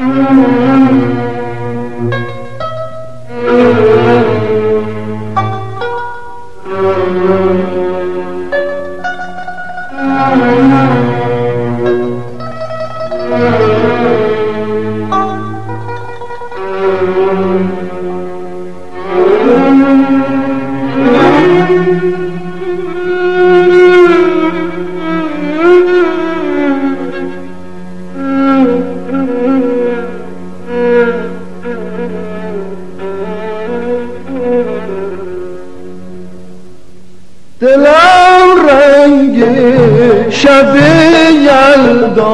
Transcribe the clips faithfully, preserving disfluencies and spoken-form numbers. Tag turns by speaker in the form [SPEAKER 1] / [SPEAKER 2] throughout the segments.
[SPEAKER 1] دلم رنگ شب یلدا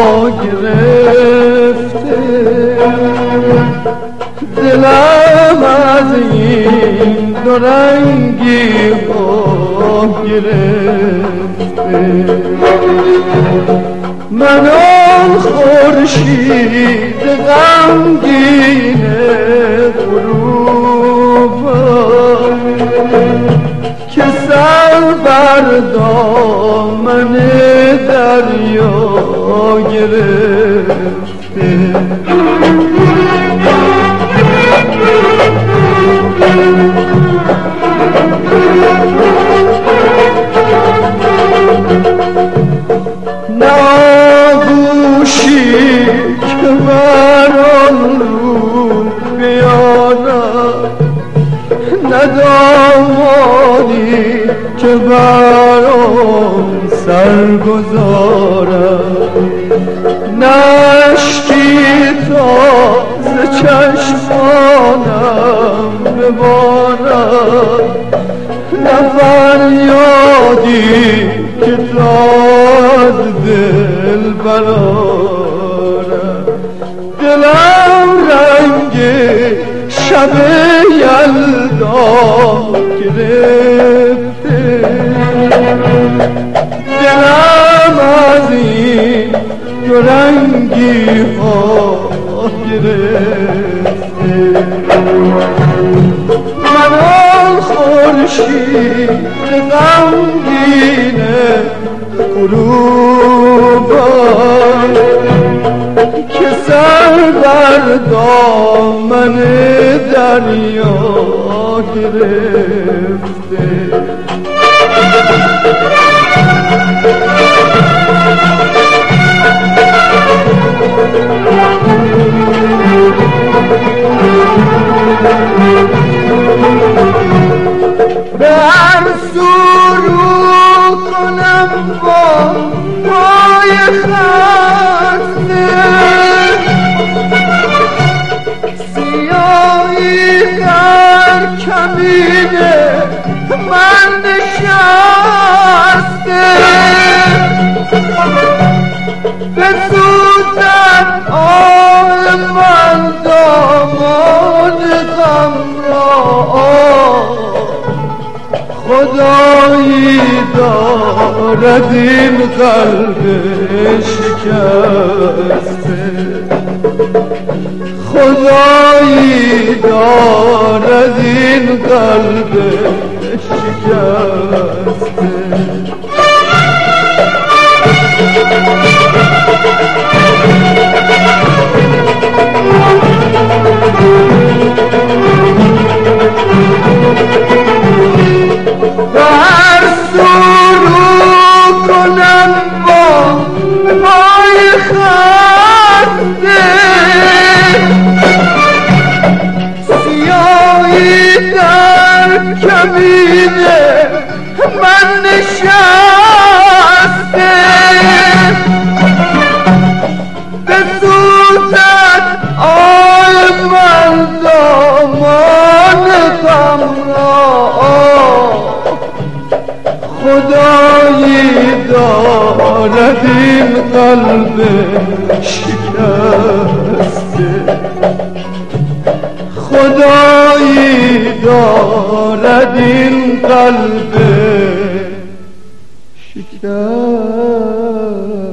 [SPEAKER 1] گرفته، دلم از این دو رنگی ها گرفته. من آن خورشید غمگین غروبم که سر بر دامن دریا گرفته. نه گوشی که بر آن رو بیارم، نه دامانی که بر آن سر گذارم، نه اشکی تا ز چشمانم ببارم، نه فریادی که تا از دل برارم. دلم رنگ شب یلدا گرفته، دلم از این دو رنگی ها گرفته. من آن خورشید غمگین غروبم که سر بر دامن دریا گرفته. به هر سو رو کنم با پای خسته، سیاهی در کمین من نشسته. بسوزد آه من دامان غم را، خدایی دارد این قلب شکسته، خدایی دارد این قلب شکسته. و هر سو رو کنم با پای خسته، سیاهی در کمین من نشسته. بسوزد آی من دامان غم را، خدایی دارد این قلب شکسته، خدایی دارد این قلب شکسته.